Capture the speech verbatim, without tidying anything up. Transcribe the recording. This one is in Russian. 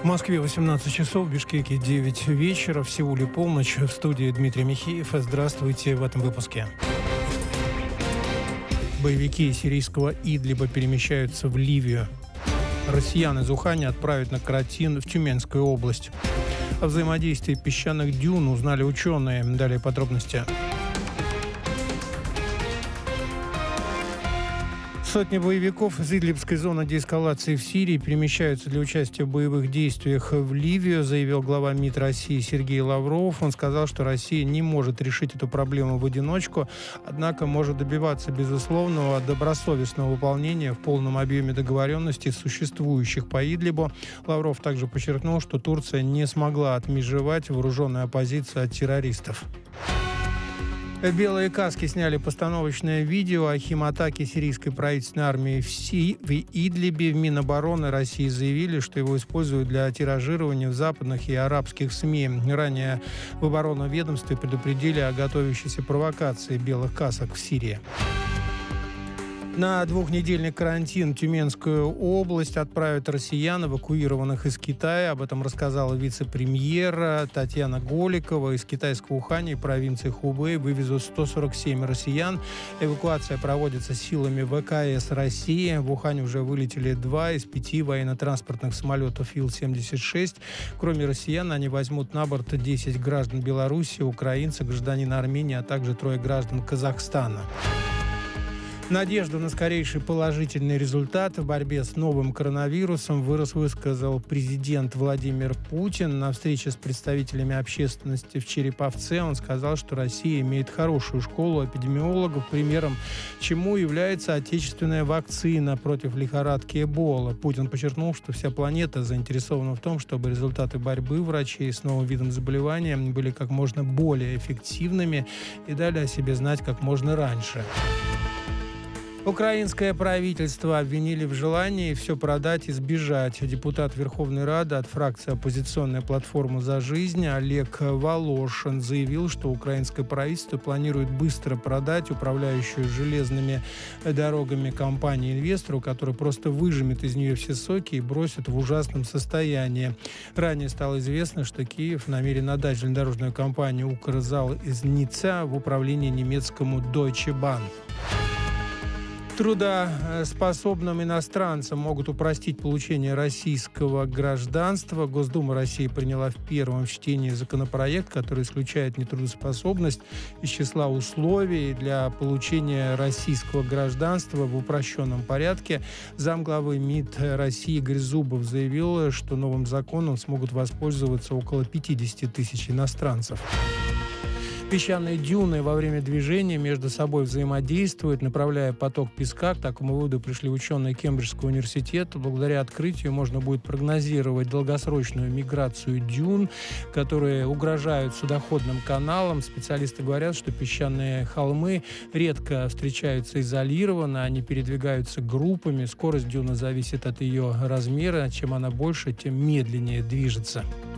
В Москве восемнадцать часов, в Бишкеке девять вечера, в Сеуле полночь. В студии Дмитрий Михеев. Здравствуйте в этом выпуске. Боевики сирийского Идлиба перемещаются в Ливию. Россиян из Уханя отправят на карантин в Тюменскую область. О взаимодействии песчаных дюн узнали ученые. Далее подробности. Сотни боевиков из Идлибской зоны деэскалации в Сирии перемещаются для участия в боевых действиях в Ливию, заявил глава МИД России Сергей Лавров. Он сказал, что Россия не может решить эту проблему в одиночку, однако может добиваться безусловного добросовестного выполнения в полном объеме договоренностей, существующих по Идлибу. Лавров также подчеркнул, что Турция не смогла отмежевать вооруженную оппозицию от террористов. Белые каски сняли постановочное видео о химатаке сирийской правительственной армии в, Си, в Идлибе. В Минобороны России заявили, что его используют для тиражирования в западных и арабских СМИ. Ранее в оборонном ведомстве предупредили о готовящейся провокации белых касок в Сирии. На двухнедельный карантин Тюменскую область отправят россиян, эвакуированных из Китая. Об этом рассказала вице-премьер Татьяна Голикова. Из китайского Уханя и провинции Хубэй вывезут сто сорок семь россиян. Эвакуация проводится силами ВКС России. В Ухань уже вылетели два из пяти военно-транспортных самолетов Ил семьдесят шесть. Кроме россиян, они возьмут на борт десять граждан Беларуси, украинца, гражданина Армении, а также трое граждан Казахстана. Надежду на скорейший положительный результат в борьбе с новым коронавирусом вырос, высказал президент Владимир Путин. На встрече с представителями общественности в Череповце он сказал, что Россия имеет хорошую школу эпидемиологов, примером чему является отечественная вакцина против лихорадки Эбола. Путин подчеркнул, что вся планета заинтересована в том, чтобы результаты борьбы врачей с новым видом заболевания были как можно более эффективными и дали о себе знать как можно раньше. Украинское правительство обвинили в желании все продать и сбежать. Депутат Верховной Рады от фракции «Оппозиционная платформа за жизнь» Олег Волошин заявил, что украинское правительство планирует быстро продать управляющую железными дорогами компанию-инвестору, который просто выжмет из нее все соки и бросит в ужасном состоянии. Ранее стало известно, что Киев намерен отдать железнодорожную компанию «Укрзал» из Ницца в управление немецкому Deutsche Bahn. Трудоспособным иностранцам могут упростить получение российского гражданства. Госдума России приняла в первом чтении законопроект, который исключает нетрудоспособность из числа условий для получения российского гражданства в упрощенном порядке. Замглавы МИД России Игорь Зубов заявил, что новым законом смогут воспользоваться около пятьдесят тысяч иностранцев. Песчаные дюны во время движения между собой взаимодействуют, направляя поток песка. К такому выводу пришли ученые Кембриджского университета. Благодаря открытию можно будет прогнозировать долгосрочную миграцию дюн, которые угрожают судоходным каналам. Специалисты говорят, что песчаные холмы редко встречаются изолированно, они передвигаются группами. Скорость дюны зависит от ее размера. Чем она больше, тем медленнее движется.